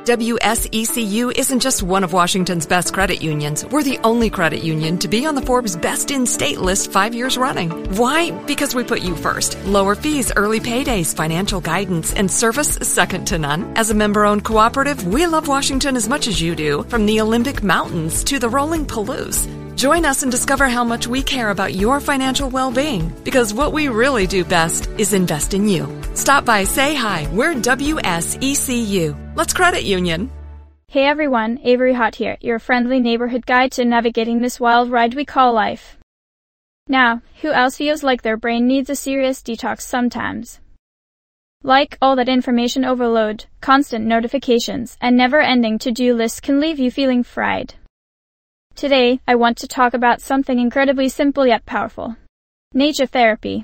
WSECU isn't just one of Washington's best credit unions. We're the only credit union to be on the Forbes Best in State list 5 years running. Why? Because we put you first. Lower fees, early paydays, financial guidance, and service second to none. As a member-owned cooperative, we love Washington as much as you do, from the Olympic Mountains to the rolling Palouse. Join us and discover how much we care about your financial well-being, because what we really do best is invest in you. Stop by, say hi. We're WSECU. Let's credit union. Hey everyone, Avery Hott here, your friendly neighborhood guide to navigating this wild ride we call life. Now, who else feels like their brain needs a serious detox sometimes? Like all that information overload, constant notifications, and never-ending to-do lists can leave you feeling fried. Today, I want to talk about something incredibly simple yet powerful. Nature therapy.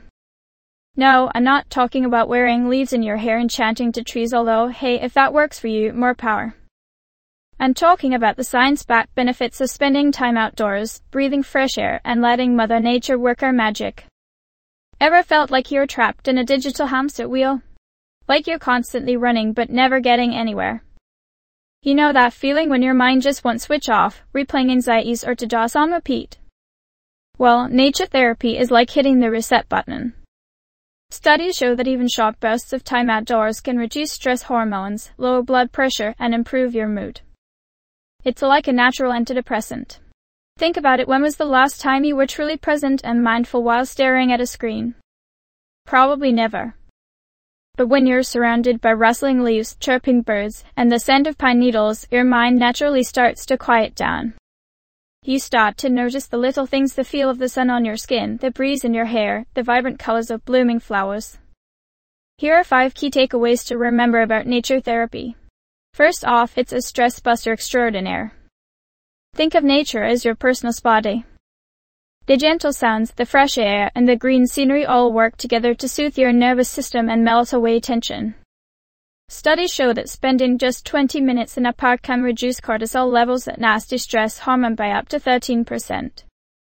No, I'm not talking about wearing leaves in your hair and chanting to trees, although, hey, if that works for you, more power. I'm talking about the science-backed benefits of spending time outdoors, breathing fresh air, and letting Mother Nature work her magic. Ever felt like you're trapped in a digital hamster wheel? Like you're constantly running but never getting anywhere? You know that feeling when your mind just won't switch off, replaying anxieties or to-dos on repeat? Well, nature therapy is like hitting the reset button. Studies show that even short bursts of time outdoors can reduce stress hormones, lower blood pressure, and improve your mood. It's like a natural antidepressant. Think about it, when was the last time you were truly present and mindful while staring at a screen? Probably never. But when you're surrounded by rustling leaves, chirping birds, and the scent of pine needles, your mind naturally starts to quiet down. You start to notice the little things: the feel of the sun on your skin, the breeze in your hair, the vibrant colors of blooming flowers. Here are 5 key takeaways to remember about nature therapy. First off, it's a stress buster extraordinaire. Think of nature as your personal spa day. The gentle sounds, the fresh air, and the green scenery all work together to soothe your nervous system and melt away tension. Studies show that spending just 20 minutes in a park can reduce cortisol levels, that nasty stress hormone, by up to 13%.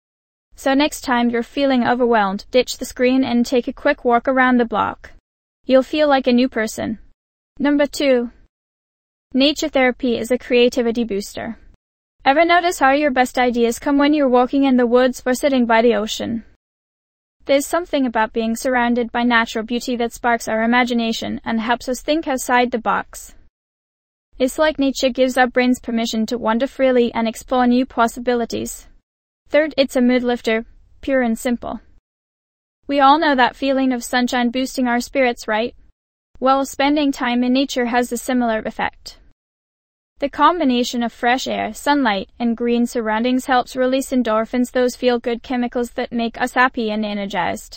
So next time you're feeling overwhelmed, ditch the screen and take a quick walk around the block. You'll feel like a new person. Number 2. Nature therapy is a creativity booster. Ever notice how your best ideas come when you're walking in the woods or sitting by the ocean? There's something about being surrounded by natural beauty that sparks our imagination and helps us think outside the box. It's like nature gives our brains permission to wander freely and explore new possibilities. Third, it's a mood lifter, pure and simple. We all know that feeling of sunshine boosting our spirits, right? Well, spending time in nature has a similar effect. The combination of fresh air, sunlight, and green surroundings helps release endorphins, those feel-good chemicals that make us happy and energized.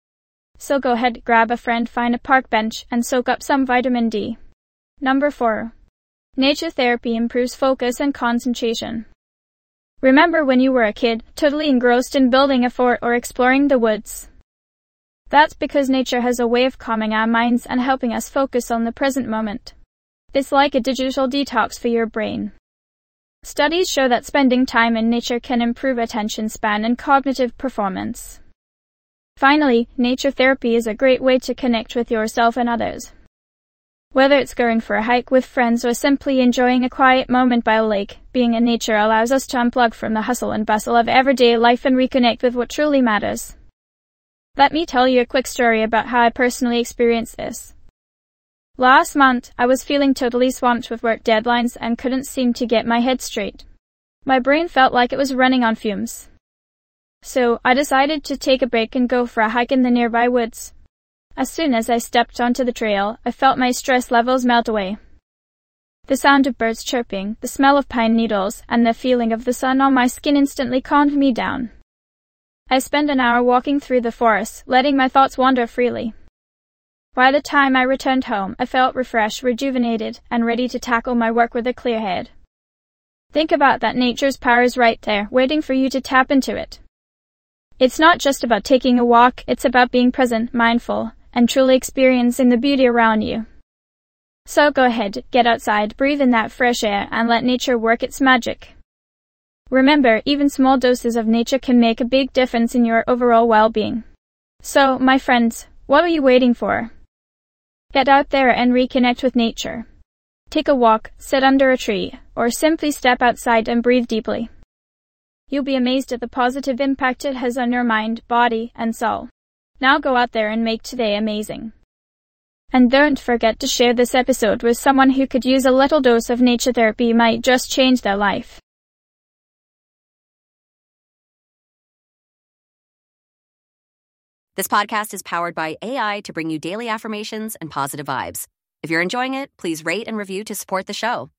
So go ahead, grab a friend, find a park bench, and soak up some vitamin D. Number 4. Nature therapy improves focus and concentration. Remember when you were a kid, totally engrossed in building a fort or exploring the woods? That's because nature has a way of calming our minds and helping us focus on the present moment. It's like a digital detox for your brain. Studies show that spending time in nature can improve attention span and cognitive performance. Finally, nature therapy is a great way to connect with yourself and others. Whether it's going for a hike with friends or simply enjoying a quiet moment by a lake, being in nature allows us to unplug from the hustle and bustle of everyday life and reconnect with what truly matters. Let me tell you a quick story about how I personally experienced this. Last month, I was feeling totally swamped with work deadlines and couldn't seem to get my head straight. My brain felt like it was running on fumes. So, I decided to take a break and go for a hike in the nearby woods. As soon as I stepped onto the trail, I felt my stress levels melt away. The sound of birds chirping, the smell of pine needles, and the feeling of the sun on my skin instantly calmed me down. I spent an hour walking through the forest, letting my thoughts wander freely. By the time I returned home, I felt refreshed, rejuvenated, and ready to tackle my work with a clear head. Think about that, nature's power is right there, waiting for you to tap into it. It's not just about taking a walk, it's about being present, mindful, and truly experiencing the beauty around you. So go ahead, get outside, breathe in that fresh air, and let nature work its magic. Remember, even small doses of nature can make a big difference in your overall well-being. So, my friends, what are you waiting for? Get out there and reconnect with nature. Take a walk, sit under a tree, or simply step outside and breathe deeply. You'll be amazed at the positive impact it has on your mind, body, and soul. Now go out there and make today amazing. And don't forget to share this episode with someone who could use a little dose of nature therapy. Might just change their life. This podcast is powered by AI to bring you daily affirmations and positive vibes. If you're enjoying it, please rate and review to support the show.